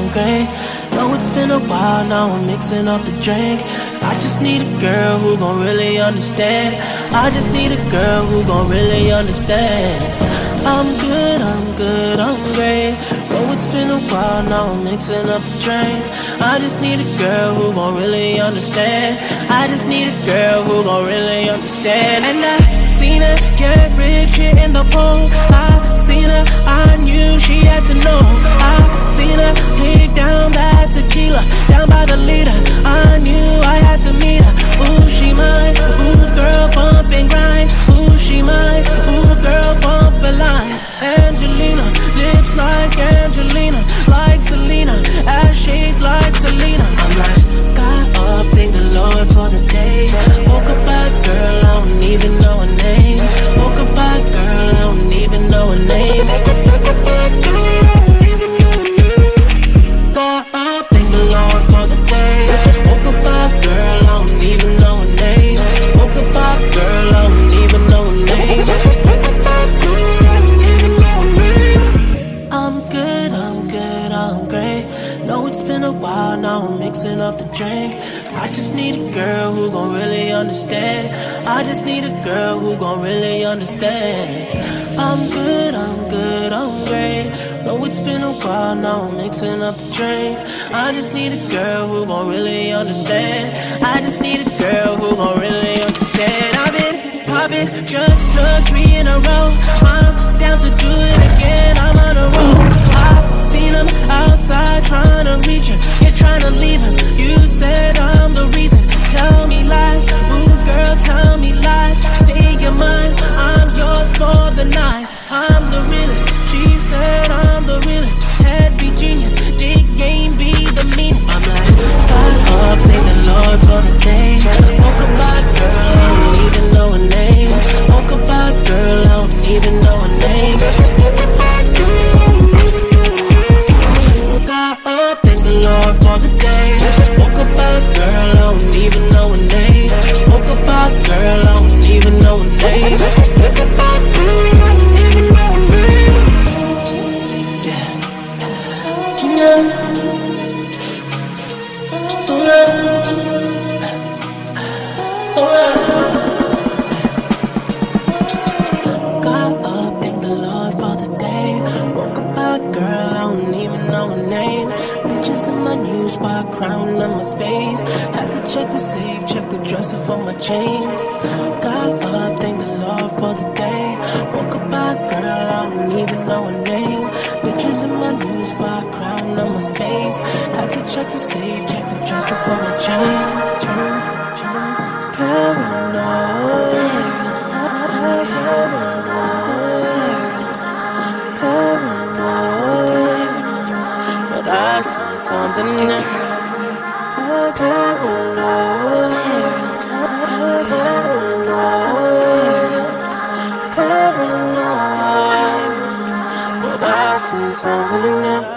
I'm great. Know it's been a while, now I'm mixing up the drink. I just need a girl who gon' really understand. I just need a girl who gon' really understand. I'm good, I'm great. Know it's been a while, now I'm mixing up the drink. I just need a girl who gon' really understand. I just need a girl who gon' really understand. And I seen her get rich here in the pool. I seen her, I knew she had to know. I seen her take down that tequila, down by the leader. I knew I had to meet her. Ooh, she mine. Ooh, girl, bump and grind. Ooh, she mine. Ooh, girl, bump a line. Angelina, lips like Angelina, like Selena, ass shaped like Selena. I'm like, got up, thank the Lord for the day. Woke up by girl, I don't even know her name. Woke up by girl, I don't even know her name. Got up, thank the Lord for the day. Woke up by girl, I don't even know her name. Woke up by girl, I don't even know her name. I'm great. Know it's been a while, now I'm mixing up the drink. I just need a girl who gon' really understand. I just need a girl who gon' really understand. I'm good, I'm great. Know it's been a while, now I'm mixing up the drink. I just need a girl who gon' really understand. I just need a girl who gon' really understand. I've been just took 3 in a row. I'm down to do it again, I'm on a roll. I've seen him outside trying to reach him, yeah, trying to leave him. You said I'm the reason, tell me lies. Ooh, girl, tell me lies. Say you're mine, I'm yours for the night. I'm the realest, she said I'm the realest. Head be genius, dick game be the meanest. I'm like, got up, thank the Lord for the day. Woke up by girl, I don't even know her name. Woke up by girl, I don't even know her name. Got up, thank the Lord for the day. Woke up by girl, I don't even know her name. Woke up by girl, I don't even know her name. Got up, thank the Lord for the day. Woke up by girl, I don't even know her name. Bitches in my new spot, crown on my space. Had to check the safe, check the dresser for my chains. Got up, thank the Lord for the day. Woke up by girl, I don't even know her name. Bitches in my new spot, crown on my space. Had to check the safe, check the dresser for my chains. Turn, paranoid. Paranoid, but I see something new. Paranoid, paranoid, but I see something new.